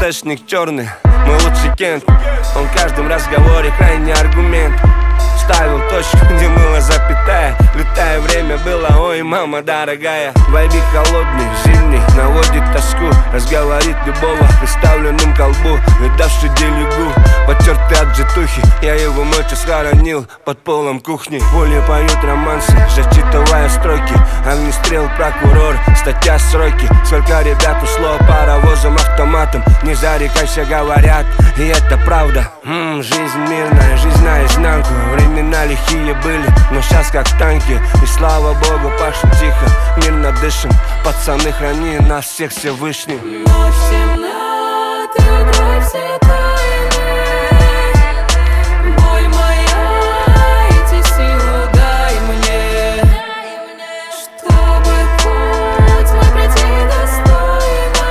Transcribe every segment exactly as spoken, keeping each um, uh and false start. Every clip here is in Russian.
ТТшник черный, мой лучший кент. Он в каждом разговоре крайний аргумент. Ставил точку, где была запятая. Лютое время было, ой, мама дорогая. Вайбик холодный, зимний, наводит тоску. Разговорит любого, приставленным к колбу. Видавший делегу, потертый от житухи. Я его ночью схоронил под полом кухни. Более поют романсы, зачитывая строки. Огнестрел, прокурор, статья сроки. Сколько ребят ушло паровозом, автоматом. Не зарекайся, говорят, и это правда. М-м, жизнь мирная, жизнь наизнанку. Времена лихие были, но сейчас как танки. И слава богу, пашем тихо, мирно дышим. Пацаны, храни нас всех Всевышний. Ночь темна, ты укрой все тайны. Боль моя, эти силы дай мне, чтобы путь мой пройти достойно.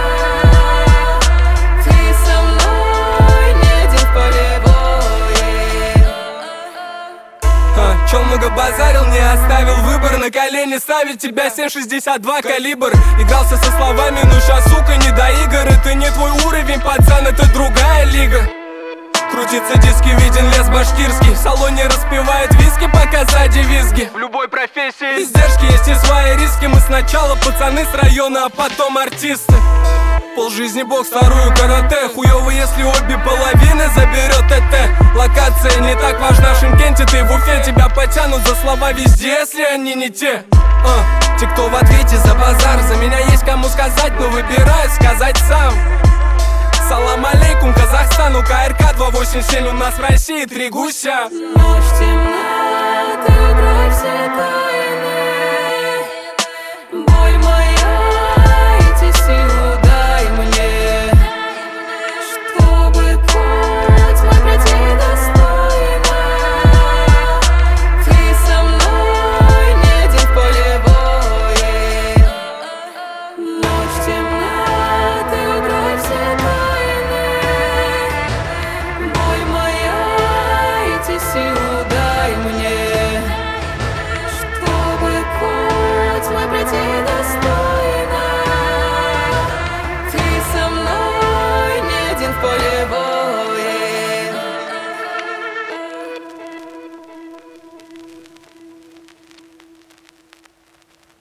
Ты со мной, не один в поле боя. А, чё много базарил, не оставил выбор. На колени ставить тебя семь шестьдесят два калибр. Игрался со словами, ну щас, сука, не до игр. Это не твой уровень, пацан, это другая лига. Крутится диски, виден лес башкирский. В салоне распивает виски, пока сзади визги. В любой профессии издержки, есть и свои риски. Мы сначала пацаны с района, а потом артисты. Пол жизни бокс, вторую карате. Хуёво, если обе половины заберет ТТ. Локация не так важна в Шымкенте. Ты в Уфе, тебя потянут за слова везде, если они не те. а, Те, кто в ответе за базар. За меня есть кому сказать, но выбираю сказать сам. Салам алейкум, Казахстан, у КРК два восемь семь. У нас в России три гуся. Ночь темна.